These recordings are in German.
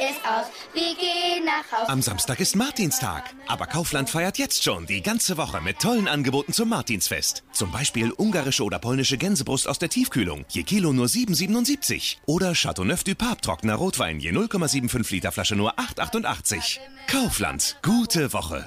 ist aus, wir gehen nach Haus. Am Samstag ist Martinstag, aber Kaufland feiert jetzt schon die ganze Woche mit tollen Angeboten zum Martinsfest. Zum Beispiel ungarische oder polnische Gänsebrust aus der Tiefkühlung, je Kilo nur 7,77. Oder Chateauneuf du Pape trockener Rotwein, je 0,75 Liter Flasche nur 8,88. Kaufland, gute Woche.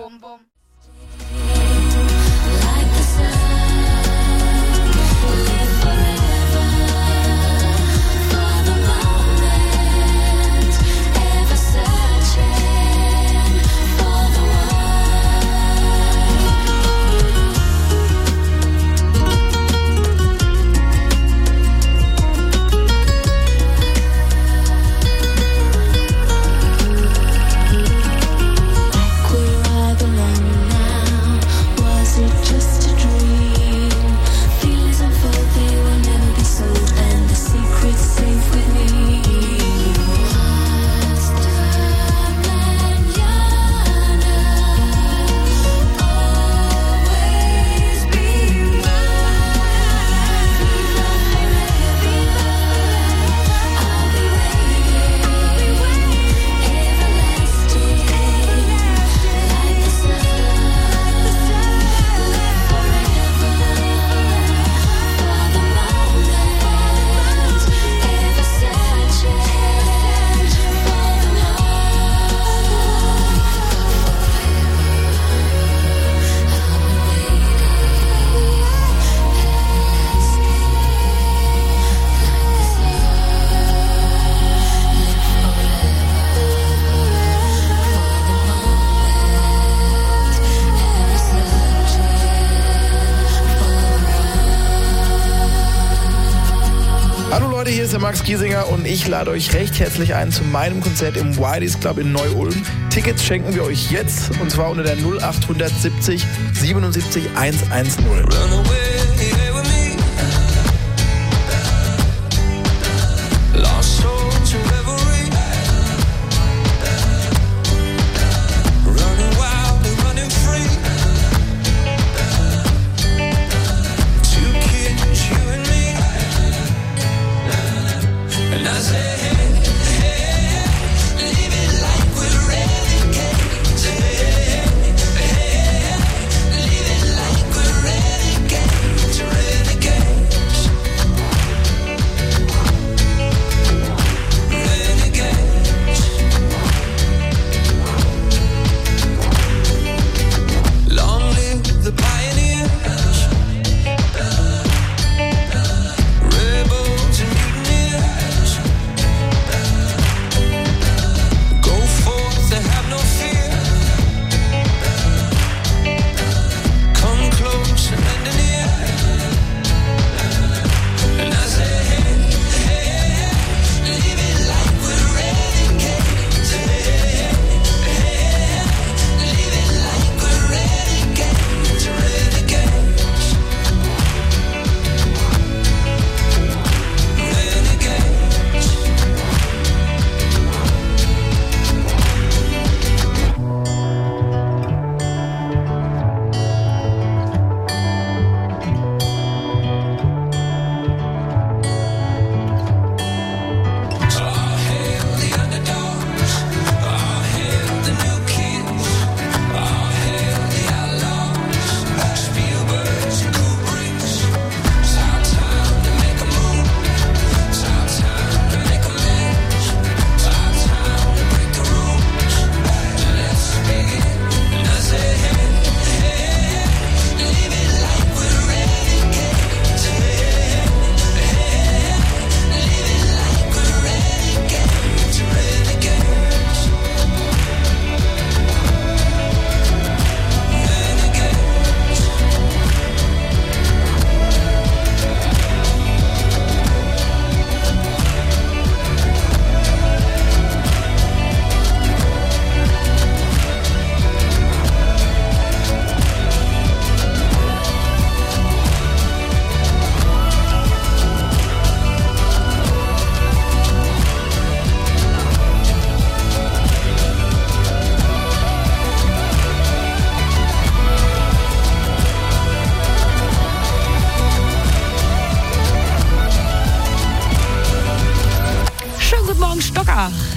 Hier ist der Max Giesinger und ich lade euch recht herzlich ein zu meinem Konzert im Whiteys Club in Neu-Ulm. Tickets schenken wir euch jetzt und zwar unter der 0870 77 110.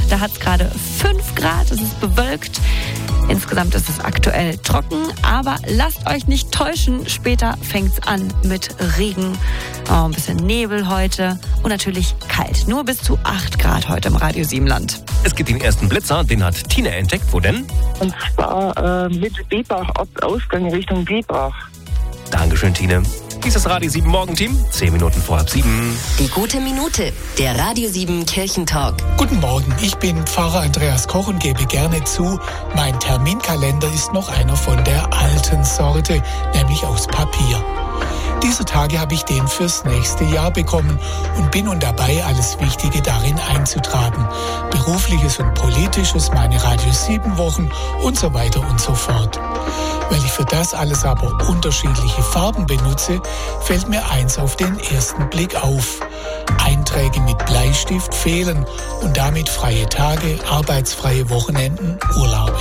Da hat es gerade 5 Grad, es ist bewölkt. Insgesamt ist es aktuell trocken, aber lasst euch nicht täuschen. Später fängt es an mit Regen, ein bisschen Nebel heute und natürlich kalt. Nur bis zu 8 Grad heute im Radio Siebenland. Es gibt den ersten Blitzer, den hat Tina entdeckt. Wo denn? Und zwar mit Biebach, Ausgang Richtung Biebach. Dankeschön, Tine. Dieses Radio 7 Morgenteam, 10 Minuten vor halb 7. Die gute Minute, der Radio 7 Kirchentalk. Guten Morgen, ich bin Pfarrer Andreas Koch und gebe gerne zu, mein Terminkalender ist noch einer von der alten Sorte, nämlich aus Papier. Diese Tage habe ich den fürs nächste Jahr bekommen und bin nun dabei, alles Wichtige darin einzutragen. Berufliches und Politisches, meine Radio 7 Wochen und so weiter und so fort. Weil ich für das alles aber unterschiedliche Farben benutze, fällt mir eins auf den ersten Blick auf. Einträge mit Bleistift fehlen und damit freie Tage, arbeitsfreie Wochenenden, Urlaube.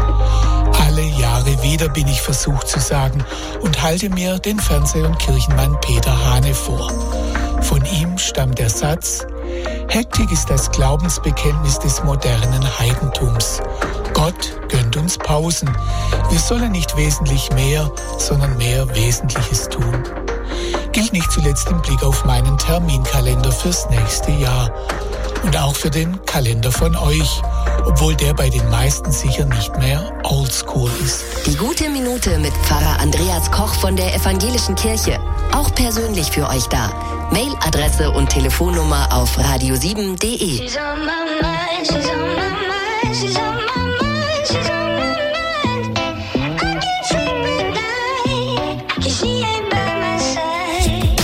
Alle Jahre wieder bin ich versucht zu sagen und halte mir den Fernseh- und Kirchenmann Peter Hane vor. Von ihm stammt der Satz: Hektik ist das Glaubensbekenntnis des modernen Heidentums. Gott gönnt uns Pausen. Wir sollen nicht wesentlich mehr, sondern mehr Wesentliches tun. Gilt nicht zuletzt im Blick auf meinen Terminkalender fürs nächste Jahr. Und auch für den Kalender von euch, obwohl der bei den meisten sicher nicht mehr oldschool ist. Die gute Minute mit Pfarrer Andreas Koch von der Evangelischen Kirche. Auch persönlich für euch da. Mailadresse und Telefonnummer auf radio7.de. She's on my mind, she's on my mind, she's on my mind, she's on my mind. I can't sleep at night, 'cause she ain't by my side.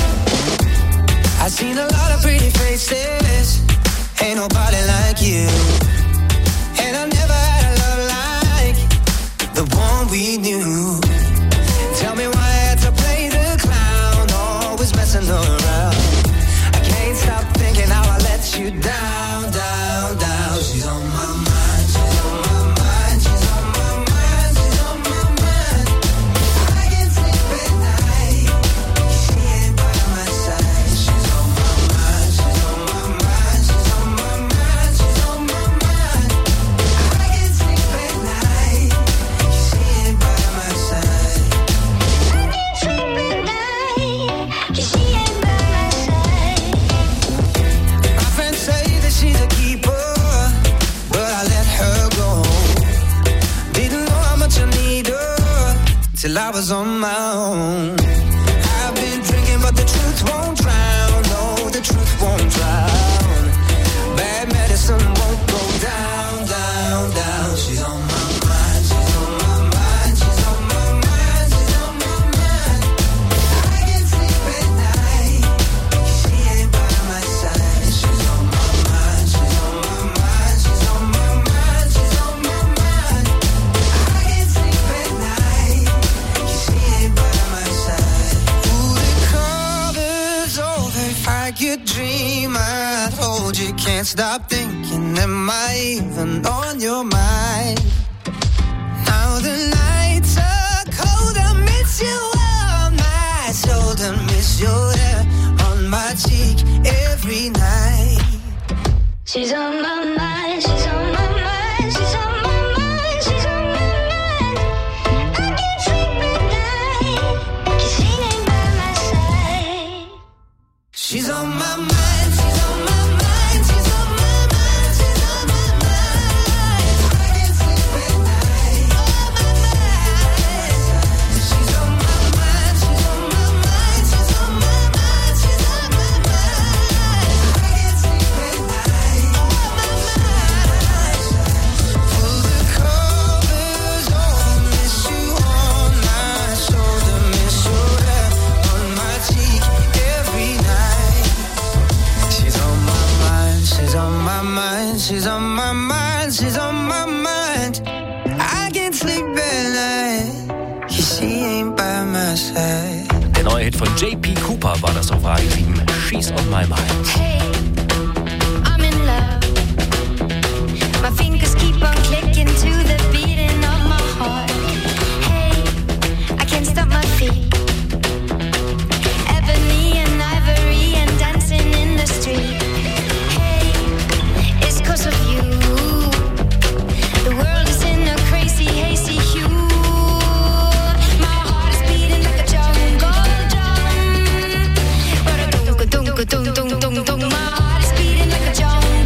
I've seen a lot of pretty faces, ain't nobody like you. And I never had a love like the one we knew. Tell me why I had to play the clown, always messing around. I can't stop thinking how I let you down, down, down. She's on my mind, she's on my mind, she's on my mind, she's on my mind. I can't sleep at night, she ain't by my side. She's on my mind, she's on my mind, she's on my mind, she's on my mind. I can't sleep at night, she ain't by my side. I can't sleep at night, 'cause she ain't by my side. My friends say that she's a keeper, but I let her go. Didn't know how much I need her till I was on my own. I've been drinking, but the truth won't drown. No, the truth won't drown. Bad medicine won't go down, down, down. She's on my mind, she's on my mind, she's on my mind, she's on my mind. I can't sleep at night, she ain't by my side. She's on my mind, she's on my mind, she's on my mind, she's on my mind. I can't sleep at night, she ain't by my side. Ooh, the cover's over. If I could dream, I'd hold you. Can't stop thinking, am I even on your mind? Now the nights are cold, I miss you on my shoulder, miss your hair on my cheek every night. She's on my mind, she's on my mind, she's on my mind, she's on my mind. I can't sleep at night, 'cause she ain't by my side. She's on my mind, she's on my mind, she's on my mind, she's on my mind. I can't sleep at night, on my mind. She's on my mind, she's on my mind, she's on my mind, she's on my mind. I can't sleep at night, on my mind. Pull the covers over, miss you on my shoulder, miss your hair on my cheek every night. She's on my mind, she's on my mind, she's on my mind, she's on my mind. I can't sleep at night, 'cause she ain't by my side. Der neue Hit von JP Cooper war das auf Radio 7. She's on my mind. Hey, I'm in love. My fingers keep on clicking to the beating of my heart. Hey, I can't stop my feet. Ebony and ivory and dancing in the street. Hey, it's 'cause of you. Though my heart is beating like a drum.